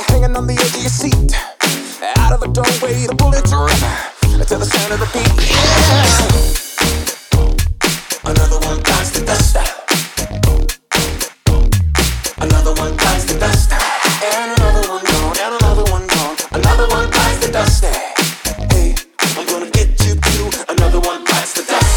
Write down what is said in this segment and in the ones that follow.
hanging on the edge of your seat. Out of the doorway, the bullets rip to the sound of the beat. Yeah. Another one bites the dust. Another one bites the dust. And another one gone, and another one gone. Another one bites the dust. Hey, I'm gonna get you too. Another one bites the dust.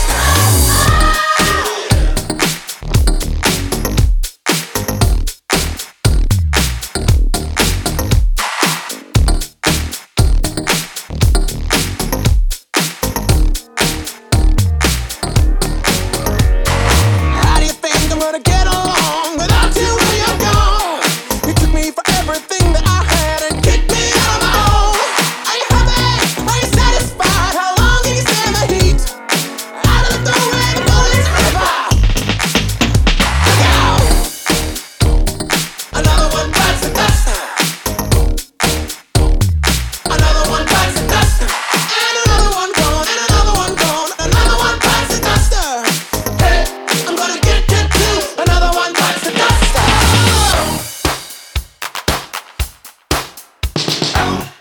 Ow.